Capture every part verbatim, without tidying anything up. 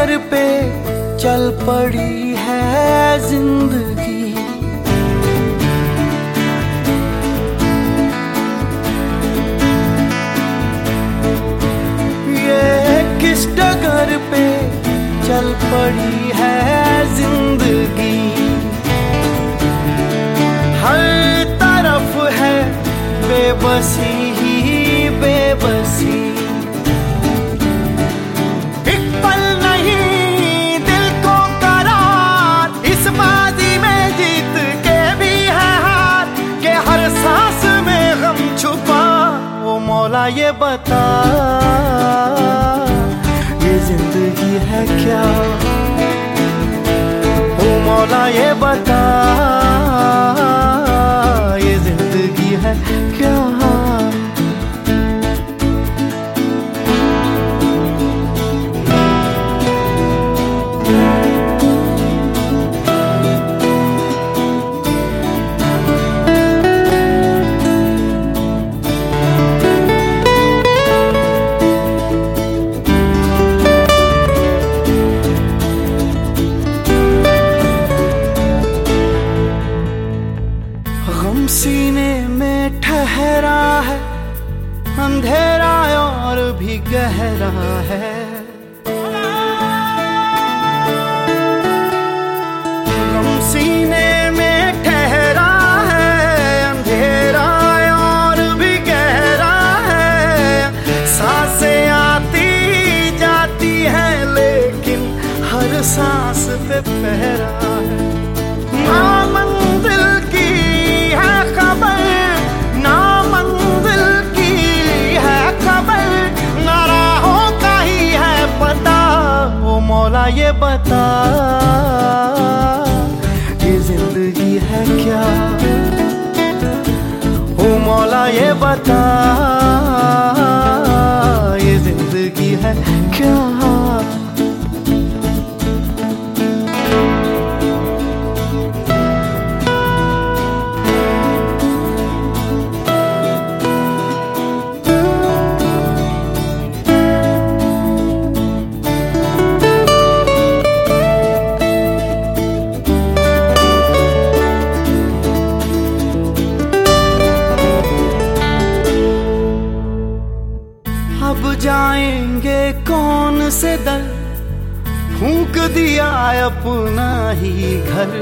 डगर पे चल पड़ी है जिंदगी। ये किस डगर पे चल पड़ी है जिंदगी। हर तरफ है बेबसी ही बेबसी। एक पल नहीं दिल को करार, इस बाजी में जीत के भी है हार। के हर सांस में गम छुपा, ओ मौला ये बता ये जिंदगी है क्या। ओ मौला ये बता ये जिंदगी है क्या। गम सीने में ठहरा है, अंधेरा और भी गहरा है। गम सीने में ठहरा है, अंधेरा और भी गहरा है। सांसें आती जाती हैं लेकिन हर सांस पे पहरा है। ना मंजिल की है खबर, ना मंजिल की है खबर, ना राहों का ही है पता। ओ मौला ये बता ये जिंदगी है क्या। ओ मौला ये बता ये जिंदगी है क्या। अब जाएंगे कौन से दर, फूंक दिया अपना ही घर।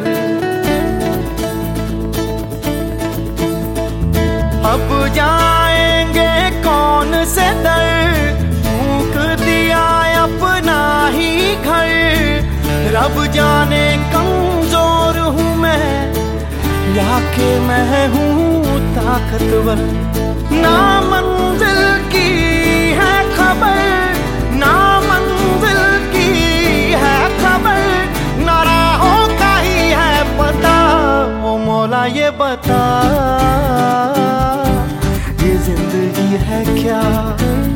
अब जाएंगे कौन से दर, फूंक दिया अपना ही घर। रब जाने कमजोर हूँ मैं या के मैं हूँ ताकतवर। ना मंजिल की है खबर, ना मंजिल की है खबर, ना राहों का ही है पता। ओ मौला ये बता ये जिंदगी है क्या।